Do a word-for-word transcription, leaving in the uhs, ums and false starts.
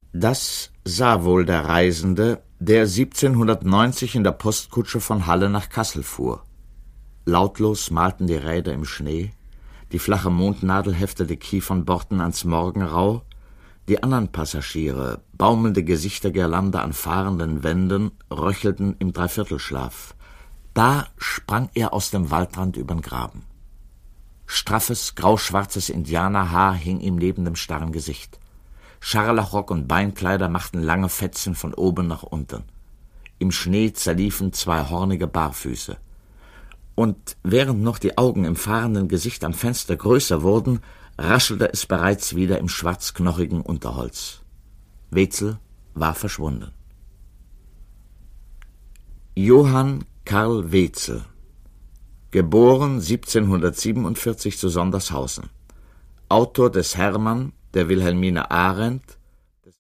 Das sah wohl der Reisende, der siebzehnhundertneunzig in der Postkutsche von Halle nach Kassel fuhr. Lautlos malten die Räder im Schnee, die flache Mondnadel heftete Kiefernborten ans Morgenrau, die anderen Passagiere, baumelnde Gesichtergirlande an fahrenden Wänden, röchelten im Dreiviertelschlaf. Da sprang er aus dem Waldrand übern Graben. Straffes, grauschwarzes Indianerhaar hing ihm neben dem starren Gesicht. Scharlachrock und Beinkleider machten lange Fetzen von oben nach unten. Im Schnee zerliefen zwei hornige Barfüße. Und während noch die Augen im fahrenden Gesicht am Fenster größer wurden, raschelte es bereits wieder im schwarzknochigen Unterholz. Wetzel war verschwunden. Johann Karl Wetzel, geboren siebzehnhundertsiebenundvierzig zu Sondershausen, Autor des Hermann, der Wilhelmine Arendt,